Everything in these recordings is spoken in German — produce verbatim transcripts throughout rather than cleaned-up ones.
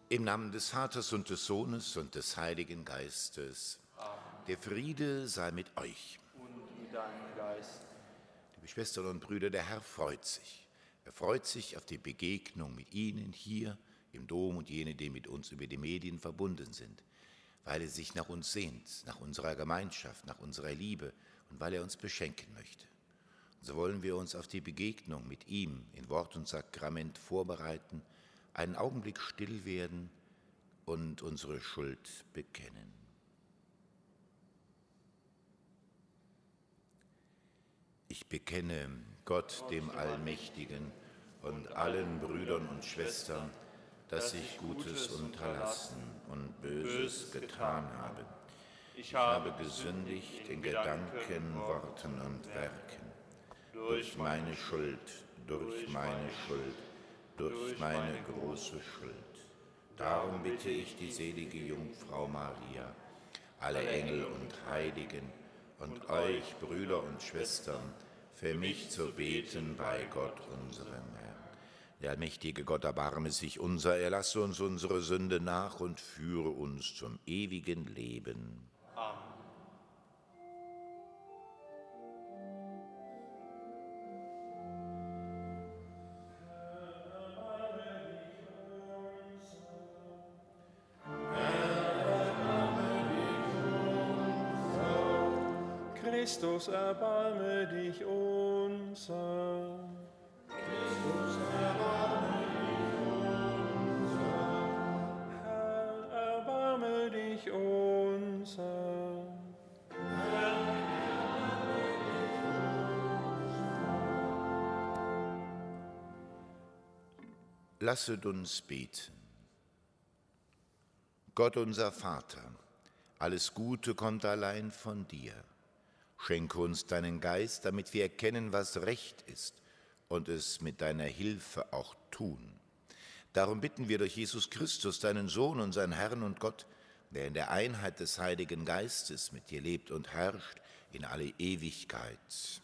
Im Namen des Vaters und des Sohnes und des Heiligen Geistes. Amen. Der Friede sei mit euch. Und mit deinem Geist. Liebe Schwestern und Brüder, der Herr freut sich. Er freut sich auf die Begegnung mit Ihnen hier im Dom und jene, die mit uns über die Medien verbunden sind, weil er sich nach uns sehnt, nach unserer Gemeinschaft, nach unserer Liebe und weil er uns beschenken möchte. Und so wollen wir uns auf die Begegnung mit ihm in Wort und Sakrament vorbereiten, einen Augenblick still werden und unsere Schuld bekennen. Ich bekenne Gott, dem Allmächtigen, und allen Brüdern und Schwestern, dass ich Gutes unterlassen und Böses getan habe. Ich habe gesündigt in Gedanken, Worten und Werken, durch meine Schuld, durch meine Schuld, durch meine große Schuld. Darum bitte ich die selige Jungfrau Maria, alle Engel und Heiligen und euch, Brüder und Schwestern, für mich zu beten bei Gott, unserem Herrn. Der allmächtige Gott erbarme sich unser, er lasse uns unsere Sünde nach und führe uns zum ewigen Leben. Amen. Christus, erbarme dich unser. Christus, erbarme dich unser. Herr, erbarme dich unser. Herr, erbarme dich unser. Lasset uns beten. Gott, unser Vater, alles Gute kommt allein von dir. Schenke uns deinen Geist, damit wir erkennen, was recht ist und es mit deiner Hilfe auch tun. Darum bitten wir durch Jesus Christus, deinen Sohn, unseren Herrn und Gott, der in der Einheit des Heiligen Geistes mit dir lebt und herrscht in alle Ewigkeit.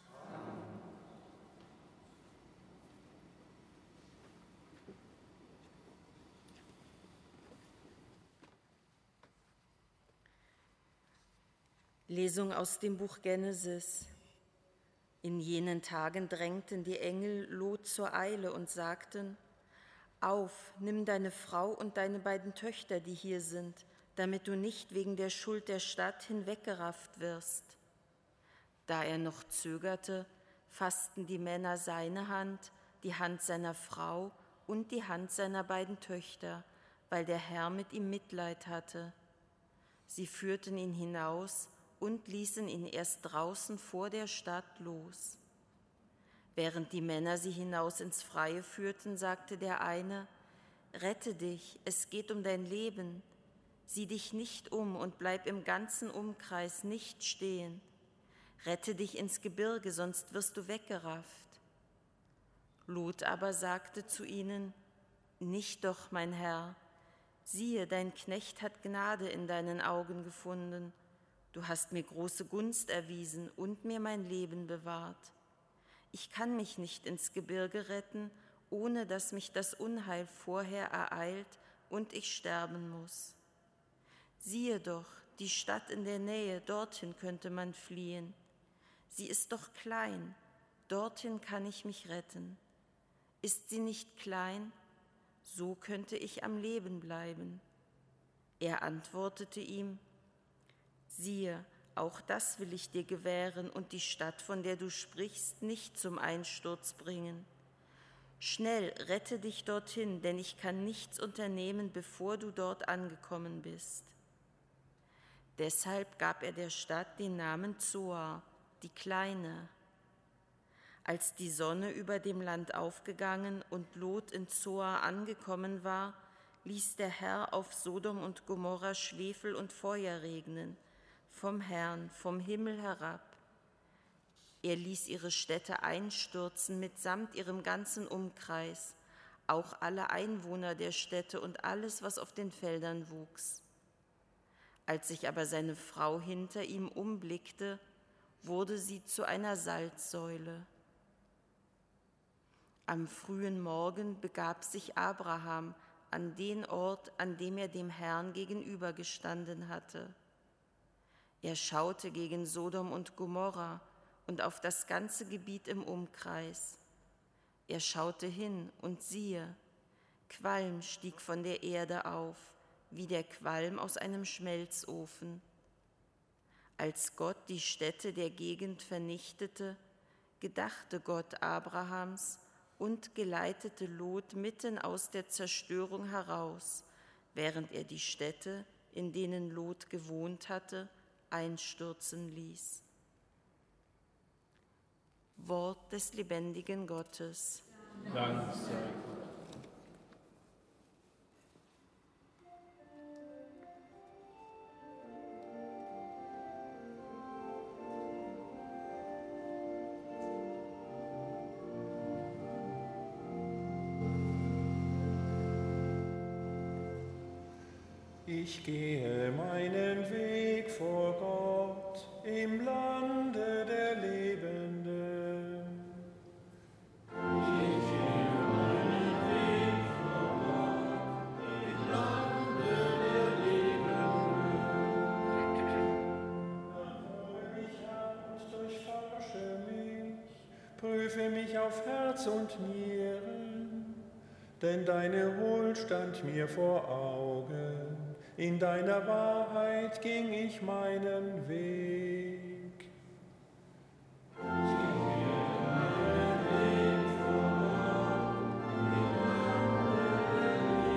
Lesung aus dem Buch Genesis. In jenen Tagen drängten die Engel Lot zur Eile und sagten: Auf, nimm deine Frau und deine beiden Töchter, die hier sind, damit du nicht wegen der Schuld der Stadt hinweggerafft wirst. Da er noch zögerte, fassten die Männer seine Hand, die Hand seiner Frau und die Hand seiner beiden Töchter, weil der Herr mit ihm Mitleid hatte. Sie führten ihn hinaus und ließen ihn erst draußen vor der Stadt los. Während die Männer sie hinaus ins Freie führten, sagte der eine: Rette dich, es geht um dein Leben. Sieh dich nicht um und bleib im ganzen Umkreis nicht stehen. Rette dich ins Gebirge, sonst wirst du weggerafft. Lot aber sagte zu ihnen: Nicht doch, mein Herr. Siehe, dein Knecht hat Gnade in deinen Augen gefunden. Du hast mir große Gunst erwiesen und mir mein Leben bewahrt. Ich kann mich nicht ins Gebirge retten, ohne dass mich das Unheil vorher ereilt und ich sterben muss. Siehe doch, die Stadt in der Nähe, dorthin könnte man fliehen. Sie ist doch klein, dorthin kann ich mich retten. Ist sie nicht klein, so könnte ich am Leben bleiben. Er antwortete ihm: Siehe, auch das will ich dir gewähren und die Stadt, von der du sprichst, nicht zum Einsturz bringen. Schnell, rette dich dorthin, denn ich kann nichts unternehmen, bevor du dort angekommen bist. Deshalb gab er der Stadt den Namen Zoar, die Kleine. Als die Sonne über dem Land aufgegangen und Lot in Zoar angekommen war, ließ der Herr auf Sodom und Gomorra Schwefel und Feuer regnen, vom Herrn, vom Himmel herab. Er ließ ihre Städte einstürzen mitsamt ihrem ganzen Umkreis, auch alle Einwohner der Städte und alles, was auf den Feldern wuchs. Als sich aber seine Frau hinter ihm umblickte, wurde sie zu einer Salzsäule. Am frühen Morgen begab sich Abraham, an den Ort, an dem er dem Herrn gegenübergestanden hatte. Er schaute gegen Sodom und Gomorra und auf das ganze Gebiet im Umkreis. Er schaute hin und siehe, Qualm stieg von der Erde auf, wie der Qualm aus einem Schmelzofen. Als Gott die Städte der Gegend vernichtete, gedachte Gott Abrahams und geleitete Lot mitten aus der Zerstörung heraus, während er die Städte, in denen Lot gewohnt hatte, einstürzen ließ. Wort des lebendigen Gottes. Dank sei Gott. Ich gehe meinen Weg vor Gott im Lande der Lebenden. Ich gehe meinen Weg vor Gott im Lande der Lebenden. Erhöre mich an und durchforsche mich, prüfe mich auf Herz und Nieren, denn deine Huld stand mir vor Augen. In deiner Wahrheit ging ich meinen Weg. Ich gehe meinen Weg vor Gott im Lande der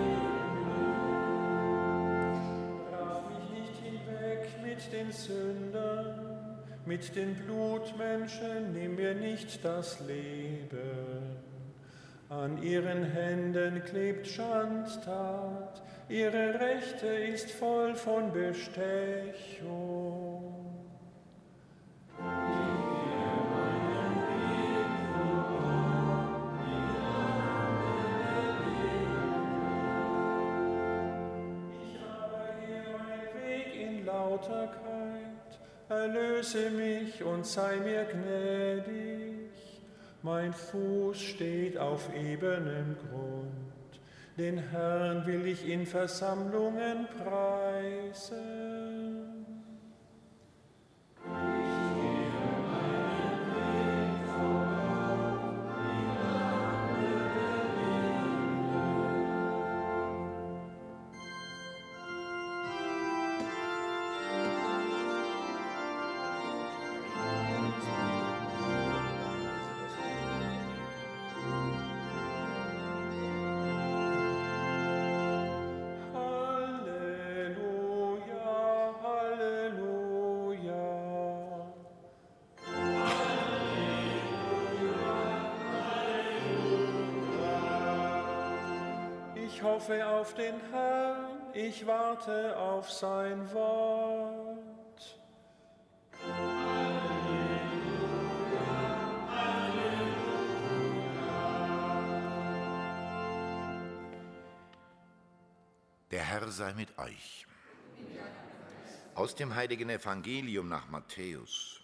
Lebenden. Traf mich nicht hinweg mit den Sündern, mit den Blutmenschen nimm mir nicht das Leben. An ihren Händen klebt Schandtat, ihre Rechte ist voll von Bestechung. Ich gehe meinen Weg vor Gott im Lande der Lebenden. Ich aber gehe meinen Weg in Lauterkeit, erlöse mich und sei mir gnädig. Mein Fuß steht auf ebenem Grund, den Herrn will ich in Versammlungen preisen. Ich gehe meinen Weg vor Gott im Lande der Halleluja, Halleluja. Ich hoffe auf den Herrn, ich warte auf sein Wort. Der Herr sei mit euch. Aus dem heiligen Evangelium nach Matthäus.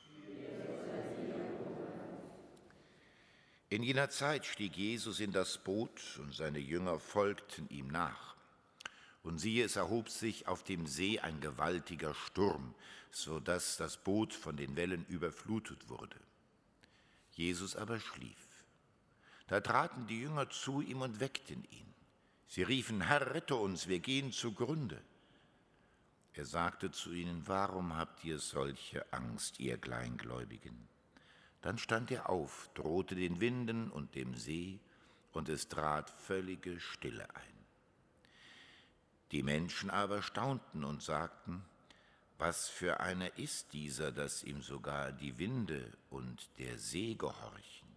In jener Zeit stieg Jesus in das Boot und seine Jünger folgten ihm nach. Und siehe, es erhob sich auf dem See ein gewaltiger Sturm, so dass das Boot von den Wellen überflutet wurde. Jesus aber schlief. Da traten die Jünger zu ihm und weckten ihn. Sie riefen: Herr, rette uns, wir gehen zugrunde. Er sagte zu ihnen: Warum habt ihr solche Angst, ihr Kleingläubigen? Dann stand er auf, drohte den Winden und dem See, und es trat völlige Stille ein. Die Menschen aber staunten und sagten: Was für einer ist dieser, dass ihm sogar die Winde und der See gehorchen?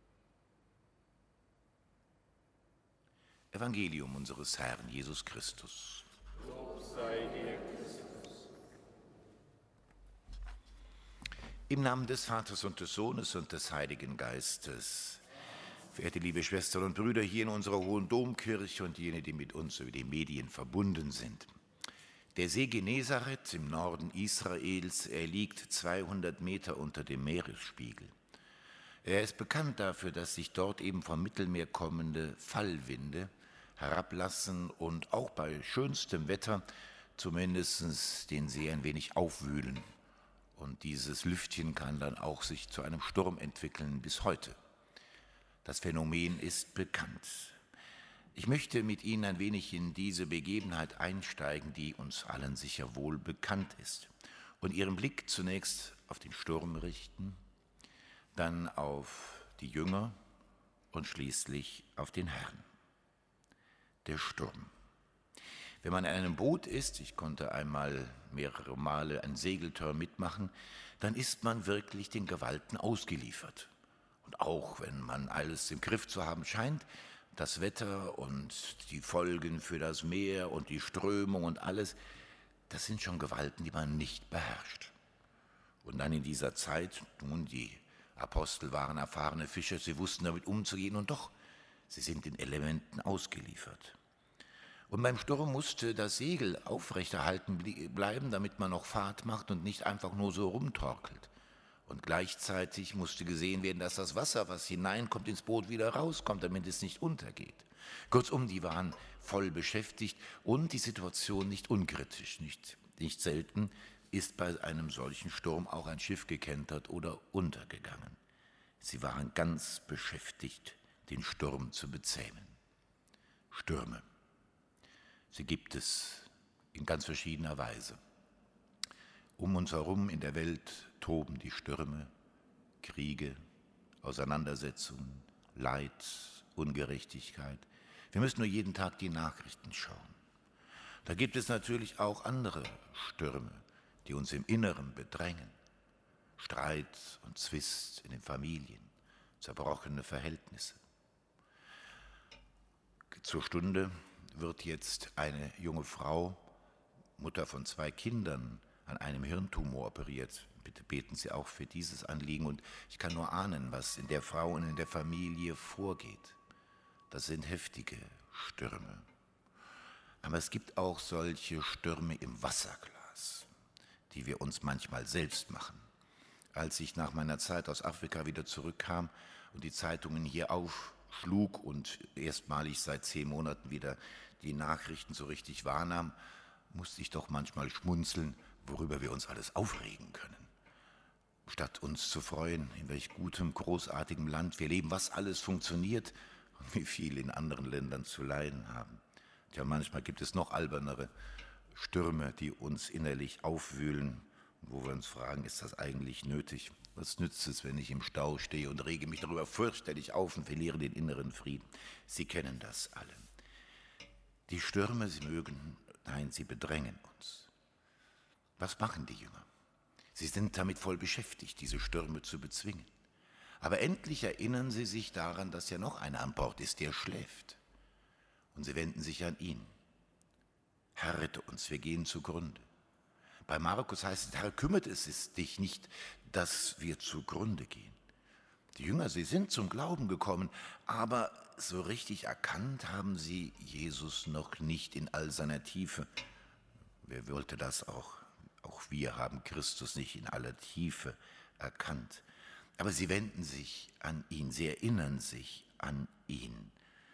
Evangelium unseres Herrn Jesus Christus. Lob sei dir, Christus. Im Namen des Vaters und des Sohnes und des Heiligen Geistes. Verehrte liebe Schwestern und Brüder hier in unserer Hohen Domkirche und jene, die mit uns über die Medien verbunden sind. Der See Genezareth im Norden Israels, er liegt zweihundert Meter unter dem Meeresspiegel. Er ist bekannt dafür, dass sich dort eben vom Mittelmeer kommende Fallwinde herablassen und auch bei schönstem Wetter zumindest den See ein wenig aufwühlen. Und dieses Lüftchen kann dann auch sich zu einem Sturm entwickeln bis heute. Das Phänomen ist bekannt. Ich möchte mit Ihnen ein wenig in diese Begebenheit einsteigen, die uns allen sicher wohl bekannt ist, und Ihren Blick zunächst auf den Sturm richten, dann auf die Jünger und schließlich auf den Herrn. Der Sturm. Wenn man in einem Boot ist, ich konnte einmal mehrere Male ein Segeltörn mitmachen, dann ist man wirklich den Gewalten ausgeliefert. Und auch wenn man alles im Griff zu haben scheint, das Wetter und die Folgen für das Meer und die Strömung und alles, das sind schon Gewalten, die man nicht beherrscht. Und dann in dieser Zeit, nun, die Apostel waren erfahrene Fischer, sie wussten damit umzugehen und doch, sie sind den Elementen ausgeliefert. Und beim Sturm musste das Segel aufrechterhalten bleiben, damit man noch Fahrt macht und nicht einfach nur so rumtorkelt. Und gleichzeitig musste gesehen werden, dass das Wasser, was hineinkommt, ins Boot wieder rauskommt, damit es nicht untergeht. Kurzum, die waren voll beschäftigt und die Situation nicht unkritisch. Nicht, nicht selten ist bei einem solchen Sturm auch ein Schiff gekentert oder untergegangen. Sie waren ganz beschäftigt, den Sturm zu bezähmen. Stürme. Sie gibt es in ganz verschiedener Weise. Um uns herum in der Welt toben die Stürme, Kriege, Auseinandersetzungen, Leid, Ungerechtigkeit. Wir müssen nur jeden Tag die Nachrichten schauen. Da gibt es natürlich auch andere Stürme, die uns im Inneren bedrängen. Streit und Zwist in den Familien, zerbrochene Verhältnisse. Zur Stunde wird jetzt eine junge Frau, Mutter von zwei Kindern, an einem Hirntumor operiert. Bitte beten Sie auch für dieses Anliegen. Und ich kann nur ahnen, was in der Frau und in der Familie vorgeht. Das sind heftige Stürme. Aber es gibt auch solche Stürme im Wasserglas, die wir uns manchmal selbst machen. Als ich nach meiner Zeit aus Afrika wieder zurückkam und die Zeitungen hier aufschlug und erstmalig seit zehn Monaten wieder die Nachrichten so richtig wahrnahm, musste ich doch manchmal schmunzeln, worüber wir uns alles aufregen können. Statt uns zu freuen, in welch gutem, großartigem Land wir leben, was alles funktioniert und wie viel in anderen Ländern zu leiden haben. Tja, manchmal gibt es noch albernere Stürme, die uns innerlich aufwühlen, wo wir uns fragen, ist das eigentlich nötig? Was nützt es, wenn ich im Stau stehe und rege mich darüber fürchterlich auf und verliere den inneren Frieden? Sie kennen das alle. Die Stürme, sie mögen, nein, sie bedrängen uns. Was machen die Jünger? Sie sind damit voll beschäftigt, diese Stürme zu bezwingen. Aber endlich erinnern sie sich daran, dass ja noch einer an Bord ist, der schläft. Und sie wenden sich an ihn. Herr, rette uns, wir gehen zugrunde. Bei Markus heißt es, Herr, kümmert es dich nicht, dass wir zugrunde gehen. Die Jünger, sie sind zum Glauben gekommen, aber so richtig erkannt haben sie Jesus noch nicht in all seiner Tiefe. Wer wollte das auch? Auch wir haben Christus nicht in aller Tiefe erkannt. Aber sie wenden sich an ihn, sie erinnern sich an ihn.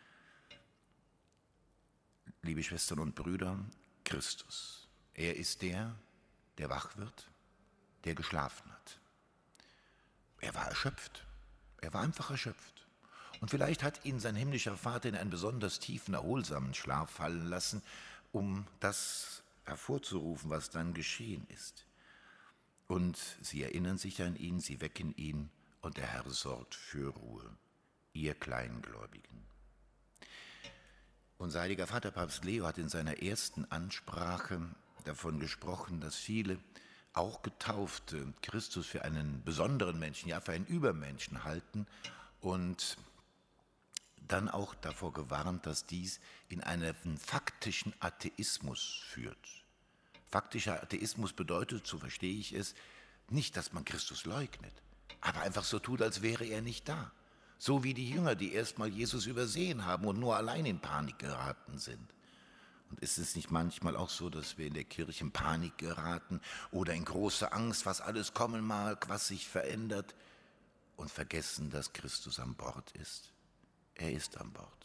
Liebe Schwestern und Brüder, Christus, er ist der, der wach wird, der geschlafen hat. Er war erschöpft, er war einfach erschöpft. Und vielleicht hat ihn sein himmlischer Vater in einen besonders tiefen, erholsamen Schlaf fallen lassen, um das hervorzurufen, was dann geschehen ist. Und sie erinnern sich an ihn, sie wecken ihn und der Herr sorgt für Ruhe, ihr Kleingläubigen. Unser heiliger Vater Papst Leo hat in seiner ersten Ansprache davon gesprochen, dass viele, auch Getaufte, Christus für einen besonderen Menschen, ja für einen Übermenschen halten und dann auch davor gewarnt, dass dies in einen faktischen Atheismus führt. Faktischer Atheismus bedeutet, so verstehe ich es, nicht, dass man Christus leugnet, aber einfach so tut, als wäre er nicht da. So wie die Jünger, die erstmal Jesus übersehen haben und nur allein in Panik geraten sind. Und ist es nicht manchmal auch so, dass wir in der Kirche in Panik geraten oder in große Angst, was alles kommen mag, was sich verändert und vergessen, dass Christus an Bord ist? Er ist an Bord.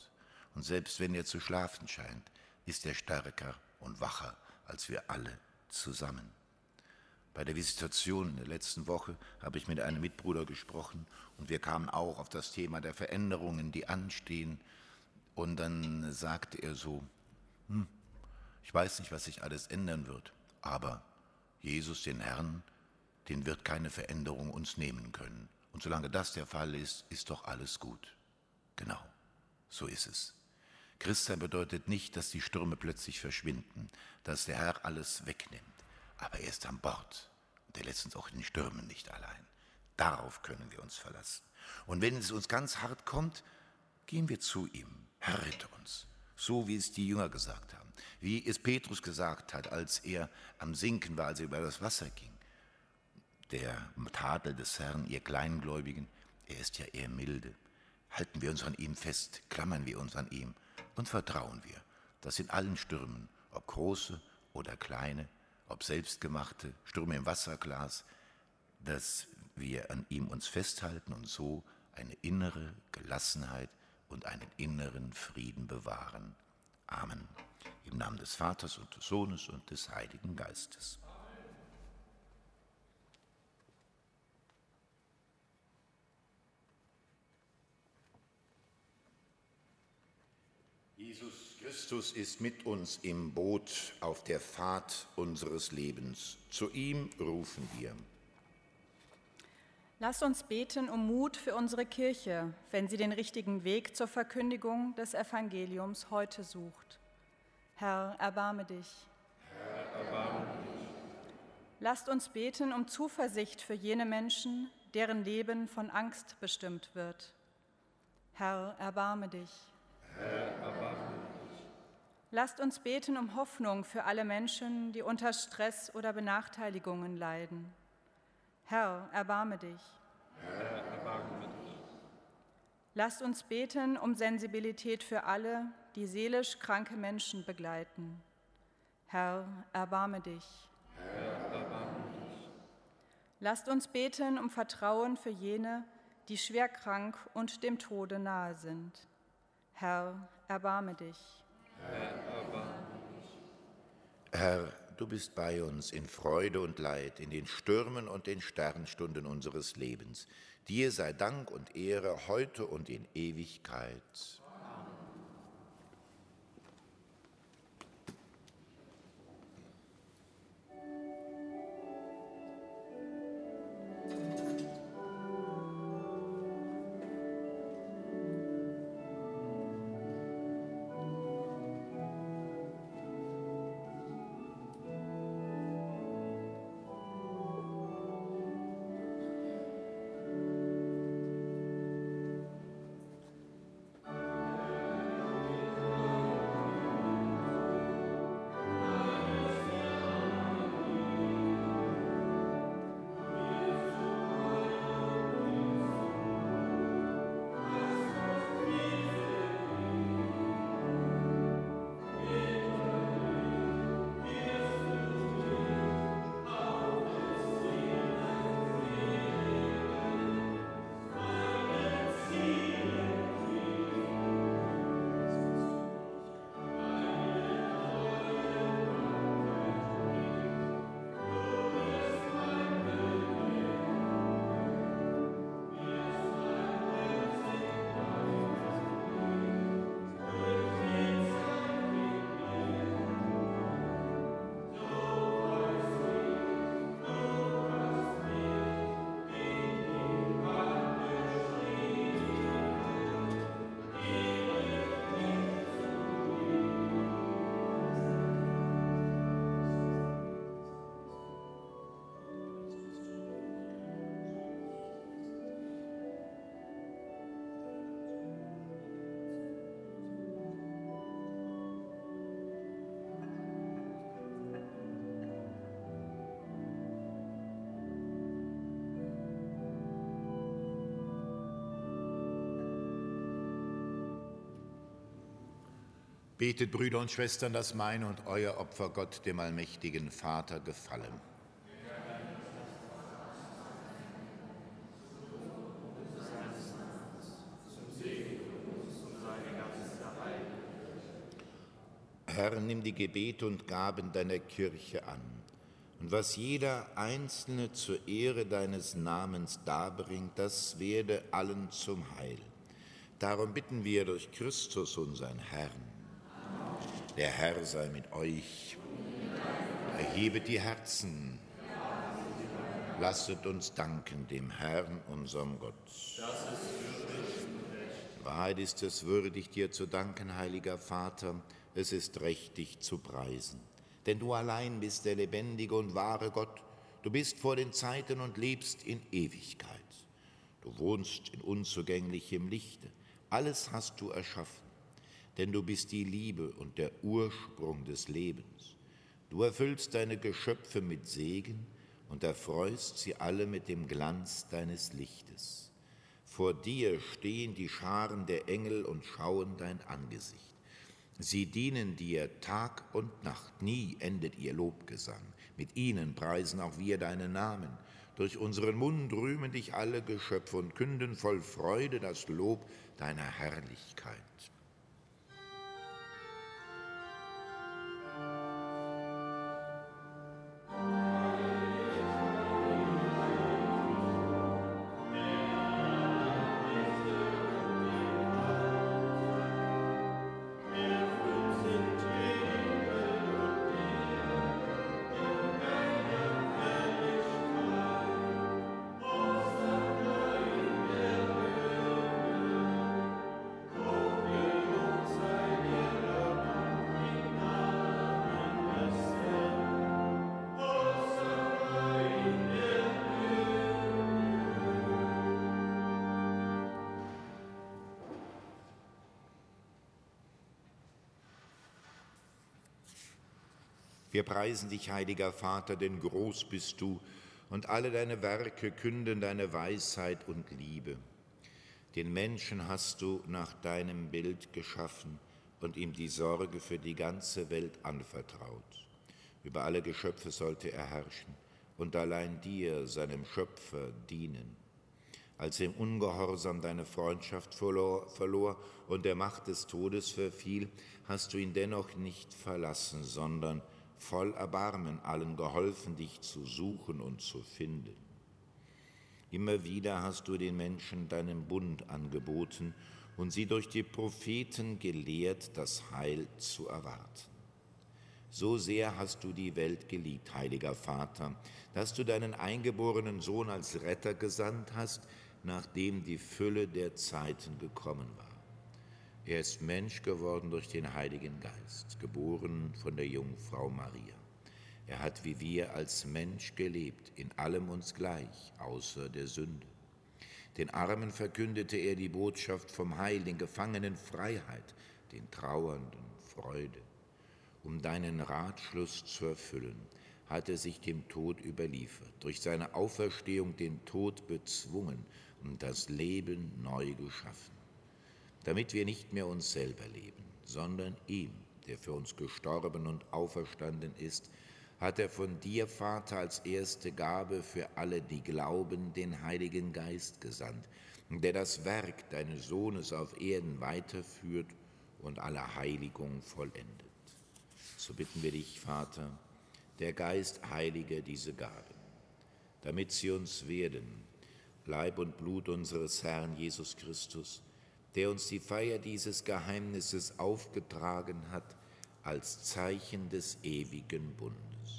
Und selbst wenn er zu schlafen scheint, ist er stärker und wacher als wir alle zusammen. Bei der Visitation in der letzten Woche habe ich mit einem Mitbruder gesprochen und wir kamen auch auf das Thema der Veränderungen, die anstehen. Und dann sagte er so, hm, ich weiß nicht, was sich alles ändern wird, aber Jesus, den Herrn, den wird keine Veränderung uns nehmen können. Und solange das der Fall ist, ist doch alles gut. Genau, so ist es. Christsein bedeutet nicht, dass die Stürme plötzlich verschwinden, dass der Herr alles wegnimmt. Aber er ist an Bord und er lässt uns auch in den Stürmen nicht allein. Darauf können wir uns verlassen. Und wenn es uns ganz hart kommt, gehen wir zu ihm. Herr, rette uns. So wie es die Jünger gesagt haben. Wie es Petrus gesagt hat, als er am Sinken war, als er über das Wasser ging. Der Tadel des Herrn, ihr Kleingläubigen, er ist ja eher milde. Halten wir uns an ihm fest, klammern wir uns an ihm und vertrauen wir, dass in allen Stürmen, ob große oder kleine, ob selbstgemachte Stürme im Wasserglas, dass wir an ihm uns festhalten und so eine innere Gelassenheit und einen inneren Frieden bewahren. Amen. Im Namen des Vaters und des Sohnes und des Heiligen Geistes. Jesus Christus ist mit uns im Boot auf der Fahrt unseres Lebens. Zu ihm rufen wir. Lasst uns beten um Mut für unsere Kirche, wenn sie den richtigen Weg zur Verkündigung des Evangeliums heute sucht. Herr, erbarme dich. Herr, erbarme dich. Lasst uns beten um Zuversicht für jene Menschen, deren Leben von Angst bestimmt wird. Herr, erbarme dich. Herr, erbarme dich. Lasst uns beten um Hoffnung für alle Menschen, die unter Stress oder Benachteiligungen leiden. Herr, erbarme dich. Herr, erbarme dich. Lasst uns beten um Sensibilität für alle, die seelisch kranke Menschen begleiten. Herr, erbarme dich. Herr, erbarme dich. Lasst uns beten um Vertrauen für jene, die schwer krank und dem Tode nahe sind. Herr, erbarme dich. Herr, erbarme dich. Herr, du bist bei uns in Freude und Leid, in den Stürmen und den Sternstunden unseres Lebens. Dir sei Dank und Ehre heute und in Ewigkeit. Betet, Brüder und Schwestern, dass mein und euer Opfer Gott, dem allmächtigen Vater, gefallen. Zum Segen für uns und seine ganze Heil. Herr, nimm die Gebete und Gaben deiner Kirche an. Und was jeder Einzelne zur Ehre deines Namens darbringt, das werde allen zum Heil. Darum bitten wir durch Christus, unseren Herrn. Der Herr sei mit euch. Erhebet die Herzen. Lasset uns danken dem Herrn, unserem Gott. Wahrheit ist es würdig, dir zu danken, heiliger Vater. Es ist recht, dich zu preisen. Denn du allein bist der lebendige und wahre Gott. Du bist vor den Zeiten und lebst in Ewigkeit. Du wohnst in unzugänglichem Lichte. Alles hast du erschaffen. Denn du bist die Liebe und der Ursprung des Lebens. Du erfüllst deine Geschöpfe mit Segen und erfreust sie alle mit dem Glanz deines Lichtes. Vor dir stehen die Scharen der Engel und schauen dein Angesicht. Sie dienen dir Tag und Nacht, nie endet ihr Lobgesang. Mit ihnen preisen auch wir deinen Namen. Durch unseren Mund rühmen dich alle Geschöpfe und künden voll Freude das Lob deiner Herrlichkeit. Wir preisen dich, heiliger Vater, denn groß bist du, und alle deine Werke künden deine Weisheit und Liebe. Den Menschen hast du nach deinem Bild geschaffen und ihm die Sorge für die ganze Welt anvertraut. Über alle Geschöpfe sollte er herrschen und allein dir, seinem Schöpfer, dienen. Als er im Ungehorsam deine Freundschaft verlor, verlor und der Macht des Todes verfiel, hast du ihn dennoch nicht verlassen, sondern voll Erbarmen allen geholfen, dich zu suchen und zu finden. Immer wieder hast du den Menschen deinen Bund angeboten und sie durch die Propheten gelehrt, das Heil zu erwarten. So sehr hast du die Welt geliebt, heiliger Vater, dass du deinen eingeborenen Sohn als Retter gesandt hast, nachdem die Fülle der Zeiten gekommen war. Er ist Mensch geworden durch den Heiligen Geist, geboren von der Jungfrau Maria. Er hat wie wir als Mensch gelebt, in allem uns gleich, außer der Sünde. Den Armen verkündete er die Botschaft vom Heil, den Gefangenen Freiheit, den Trauernden Freude. Um deinen Ratschluss zu erfüllen, hat er sich dem Tod überliefert, durch seine Auferstehung den Tod bezwungen und das Leben neu geschaffen. Damit wir nicht mehr uns selber leben, sondern ihm, der für uns gestorben und auferstanden ist, hat er von dir, Vater, als erste Gabe für alle, die glauben, den Heiligen Geist gesandt, der das Werk deines Sohnes auf Erden weiterführt und alle Heiligung vollendet. So bitten wir dich, Vater, der Geist heilige diese Gaben, damit sie uns werden, Leib und Blut unseres Herrn Jesus Christus, der uns die Feier dieses Geheimnisses aufgetragen hat, als Zeichen des ewigen Bundes.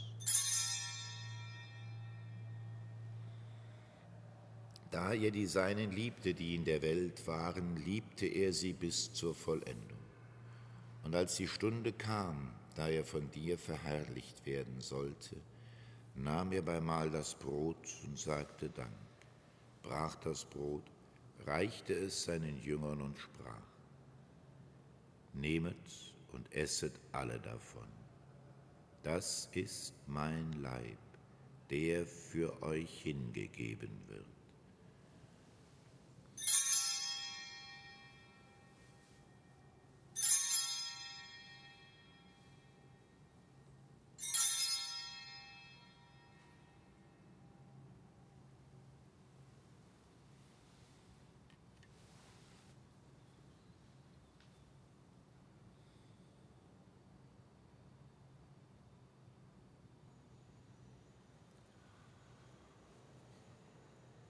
Da er die Seinen liebte, die in der Welt waren, liebte er sie bis zur Vollendung. Und als die Stunde kam, da er von dir verherrlicht werden sollte, nahm er beim Mahl das Brot und sagte Dank, brach das Brot, reichte es seinen Jüngern und sprach: Nehmet und esset alle davon. Das ist mein Leib, der für euch hingegeben wird.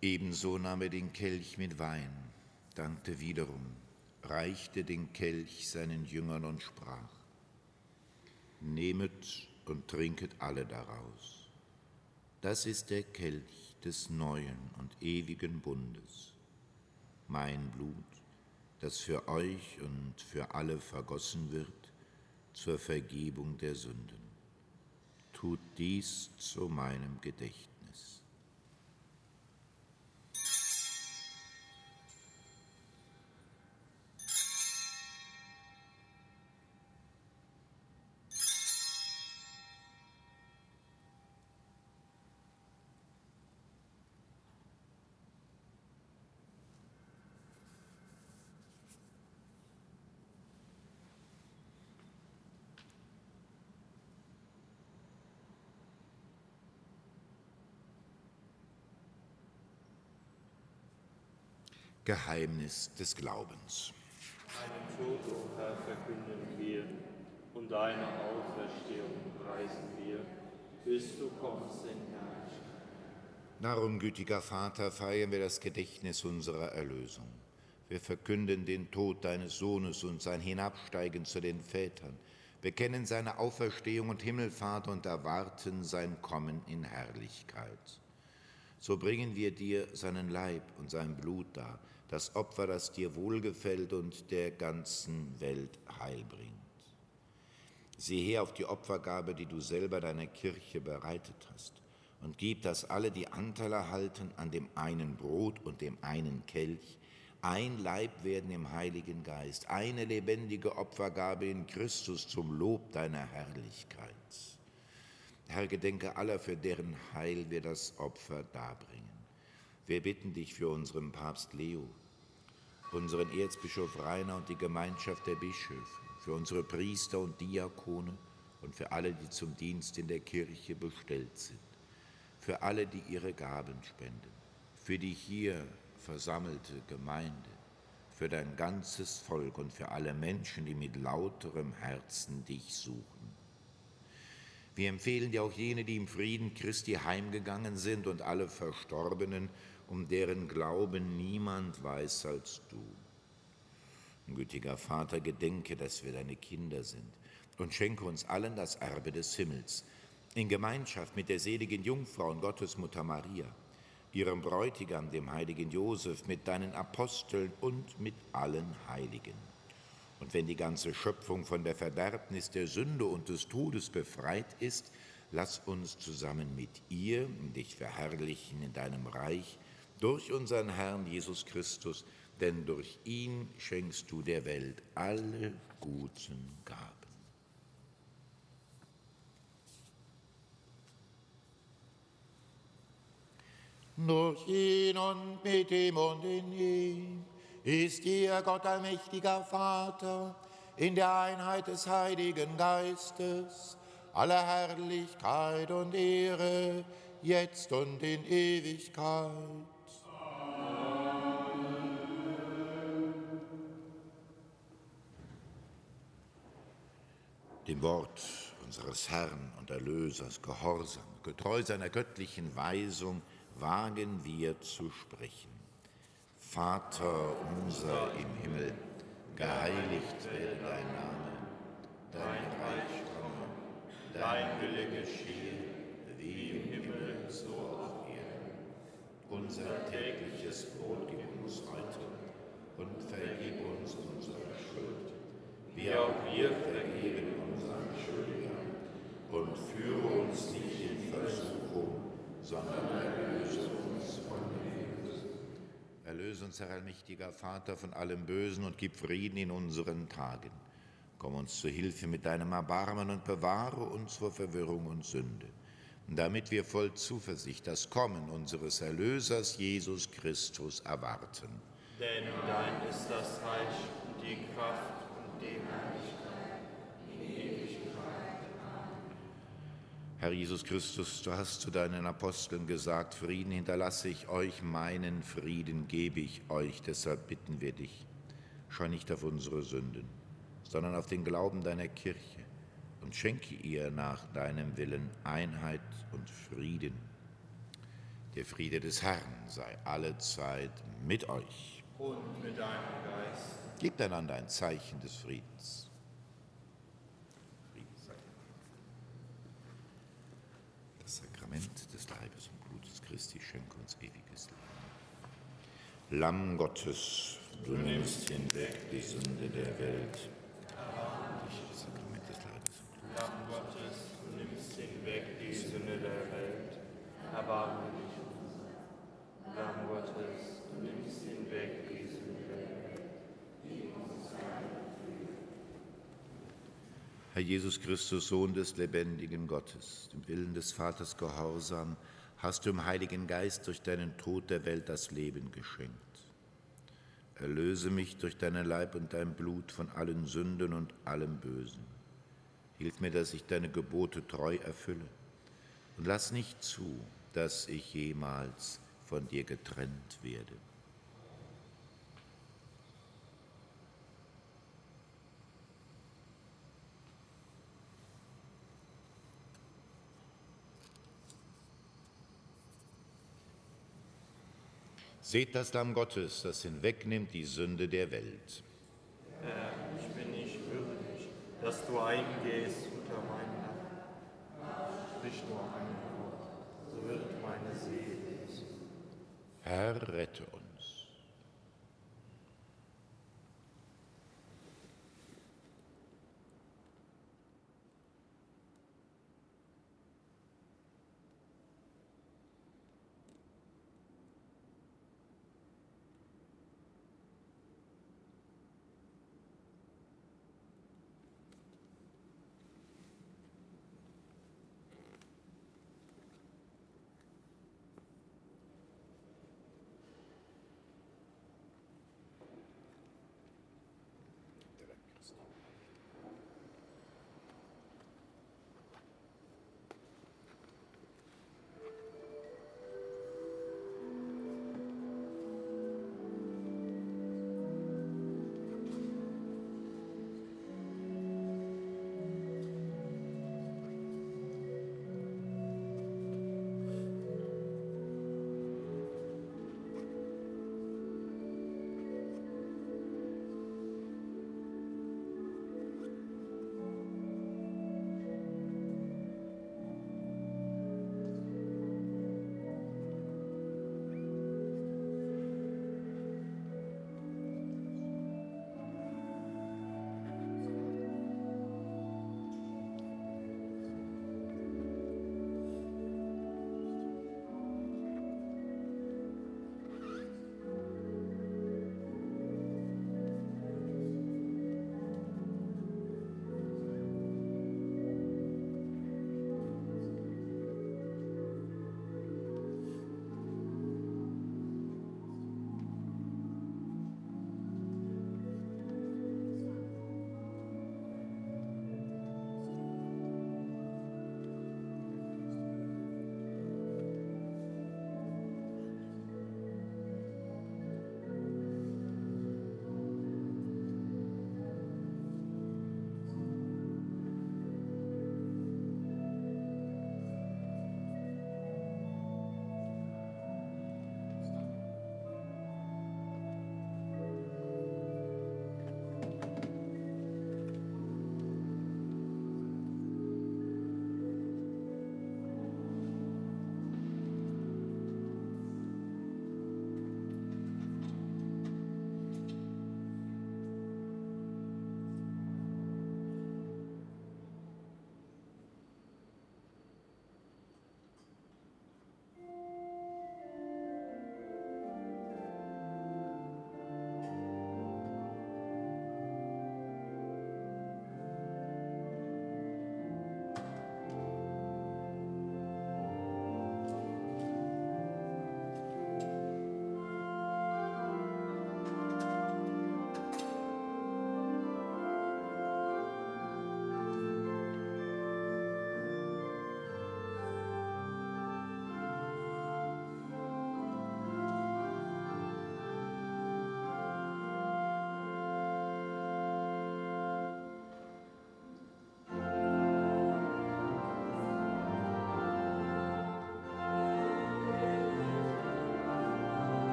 Ebenso nahm er den Kelch mit Wein, dankte wiederum, reichte den Kelch seinen Jüngern und sprach: Nehmet und trinket alle daraus. Das ist der Kelch des neuen und ewigen Bundes, mein Blut, das für euch und für alle vergossen wird zur Vergebung der Sünden. Tut dies zu meinem Gedächtnis. Geheimnis des Glaubens. Deinen Tod, o Herr, verkünden wir, und deine Auferstehung preisen wir, bis du kommst in Herrlichkeit. Darum, gütiger Vater, feiern wir das Gedächtnis unserer Erlösung. Wir verkünden den Tod deines Sohnes und sein Hinabsteigen zu den Vätern, bekennen seine Auferstehung und Himmelfahrt und erwarten sein Kommen in Herrlichkeit. So bringen wir dir seinen Leib und sein Blut dar, das Opfer, das dir wohlgefällt und der ganzen Welt Heil bringt. Sieh her auf die Opfergabe, die du selber deiner Kirche bereitet hast, und gib, dass alle, die Anteil erhalten an dem einen Brot und dem einen Kelch, ein Leib werden im Heiligen Geist, eine lebendige Opfergabe in Christus zum Lob deiner Herrlichkeit. Herr, gedenke aller, für deren Heil wir das Opfer darbringen. Wir bitten dich für unseren Papst Leo, unseren Erzbischof Rainer und die Gemeinschaft der Bischöfe, für unsere Priester und Diakone und für alle, die zum Dienst in der Kirche bestellt sind, für alle, die ihre Gaben spenden, für die hier versammelte Gemeinde, für dein ganzes Volk und für alle Menschen, die mit lauterem Herzen dich suchen. Wir empfehlen dir auch jene, die im Frieden Christi heimgegangen sind, und alle Verstorbenen, um deren Glauben niemand weiß als du. Gütiger Vater, gedenke, dass wir deine Kinder sind, und schenke uns allen das Erbe des Himmels, in Gemeinschaft mit der seligen Jungfrau und Gottesmutter Maria, ihrem Bräutigam, dem heiligen Josef, mit deinen Aposteln und mit allen Heiligen. Und wenn die ganze Schöpfung von der Verderbnis der Sünde und des Todes befreit ist, lass uns zusammen mit ihr dich verherrlichen in deinem Reich durch unseren Herrn Jesus Christus, denn durch ihn schenkst du der Welt alle guten Gaben. Durch ihn und mit ihm und in ihm ist dir, Gott allmächtiger Vater, in der Einheit des Heiligen Geistes, alle Herrlichkeit und Ehre, jetzt und in Ewigkeit. Dem Wort unseres Herrn und Erlösers gehorsam, getreu seiner göttlichen Weisung, wagen wir zu sprechen. Vater unser im Himmel, geheiligt werde dein Name, dein Reich komme, dein Wille geschehe, wie im Himmel so auf Erden. Unser tägliches Brot gib uns heute und vergib uns unsere Schuld, wie auch wir vergeben unseren Schuldigern, und führe uns nicht in Versuchung, sondern erlöse uns von dem Bösen. Erlöse uns, Herr allmächtiger Vater, von allem Bösen und gib Frieden in unseren Tagen. Komm uns zu Hilfe mit deinem Erbarmen und bewahre uns vor Verwirrung und Sünde, damit wir voll Zuversicht das Kommen unseres Erlösers Jesus Christus erwarten. Denn dein ist das Reich und die Kraft und die Herrlichkeit in Ewigkeit. Herr Jesus Christus, du hast zu deinen Aposteln gesagt, Frieden hinterlasse ich euch, meinen Frieden gebe ich euch. Deshalb bitten wir dich, schau nicht auf unsere Sünden, sondern auf den Glauben deiner Kirche und schenke ihr nach deinem Willen Einheit und Frieden. Der Friede des Herrn sei allezeit mit euch. Und mit deinem Geist. Gebt einander ein Zeichen des Friedens. Das Sakrament des Leibes und Blutes Christi schenke uns ewiges Leben. Lamm Gottes, du nimmst hinweg die Sünde der Welt. Das Sakrament des Leibes und Blutes. Lamm Gottes, du nimmst hinweg die Sünde der Welt. Erbarme dich unser. Lamm Gottes, du nimmst hinweg die Sünde der Welt. Herr Jesus Christus, Sohn des lebendigen Gottes, dem Willen des Vaters gehorsam, hast du im Heiligen Geist durch deinen Tod der Welt das Leben geschenkt. Erlöse mich durch deinen Leib und dein Blut von allen Sünden und allem Bösen. Hilf mir, dass ich deine Gebote treu erfülle und lass nicht zu, dass ich jemals von dir getrennt werde. Seht das Lamm Gottes, das hinwegnimmt die Sünde der Welt. Herr, ich bin nicht würdig, dass du eingehst unter meinen Nacken. Sprich nur ein Wort, so wird meine Seele gesund. Herr, rette uns.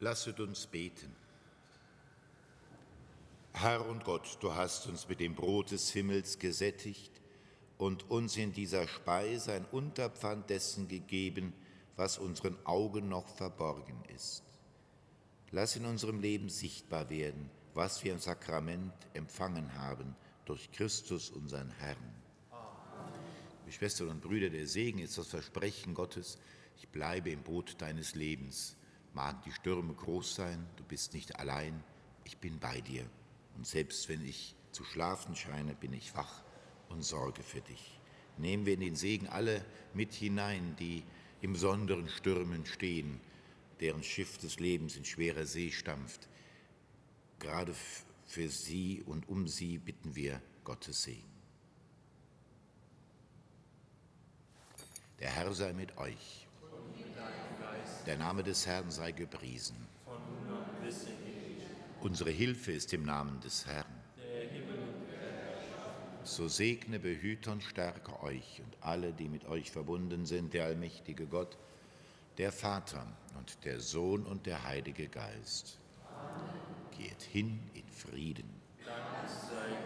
Lasset uns beten. Herr und Gott, du hast uns mit dem Brot des Himmels gesättigt und uns in dieser Speise ein Unterpfand dessen gegeben, was unseren Augen noch verborgen ist. Lass in unserem Leben sichtbar werden, was wir im Sakrament empfangen haben, durch Christus, unseren Herrn. Liebe Schwestern und Brüder, der Segen ist das Versprechen Gottes, ich bleibe im Boot deines Lebens. Magen die Stürme groß sein, du bist nicht allein, ich bin bei dir. Und selbst wenn ich zu schlafen scheine, bin ich wach und sorge für dich. Nehmen wir in den Segen alle mit hinein, die im besonderen Stürmen stehen, deren Schiff des Lebens in schwerer See stampft. Gerade für sie und um sie bitten wir Gottes Segen. Der Herr sei mit euch. Der Name des Herrn sei gepriesen. Unsere Hilfe ist im Namen des Herrn. So segne, behüte und stärke euch und alle, die mit euch verbunden sind, der allmächtige Gott, der Vater und der Sohn und der Heilige Geist. Geht hin in Frieden. Dank sei